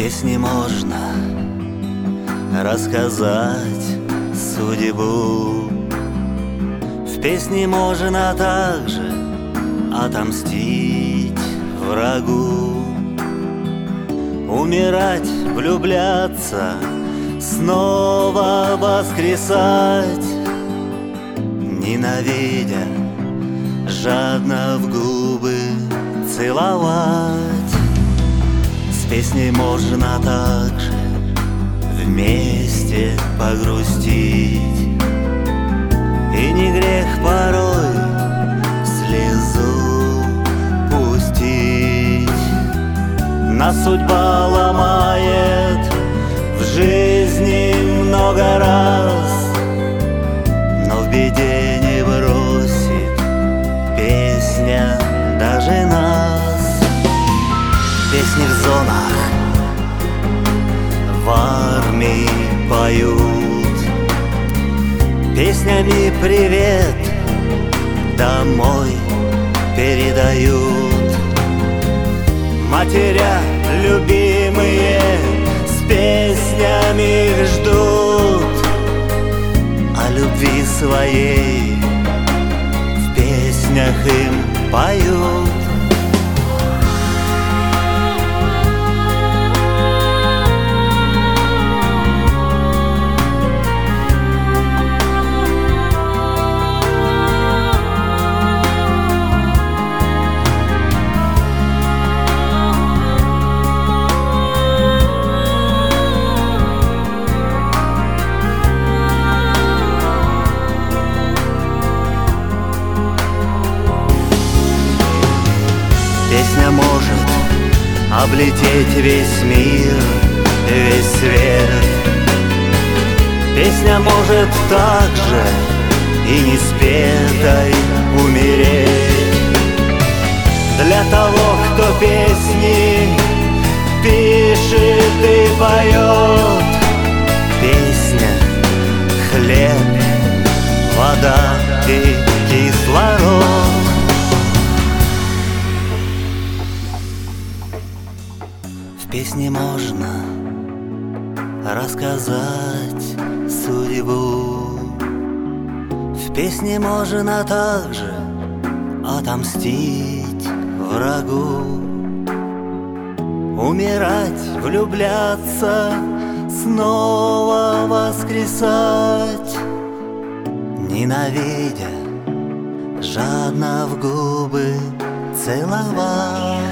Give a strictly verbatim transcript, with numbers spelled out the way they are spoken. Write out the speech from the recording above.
песне можно рассказать судьбу, в песне можно также отомстить врагу, умирать, влюбляться, снова воскресать, ненавидя, жадно в губы целовать. С песней можно также вместе погрустить, и не грех порой слезу пустить. Нас судьба ломает в жизни много раз, но в беде не бросит песня даже нас. Песни в зонах, в армии поют, песнями привет домой передают. Матеря любимые с песнями их ждут, о любви своей в песнях им поют. Песня может облететь весь мир, весь свет. Песня может также и не спетой умереть. Для того, кто песни пишет и поет, песня — хлеб, вода и кислород. В песне можно рассказать судьбу, в песне можно также отомстить врагу, умирать, влюбляться, снова воскресать, ненавидя, жадно в губы целовать.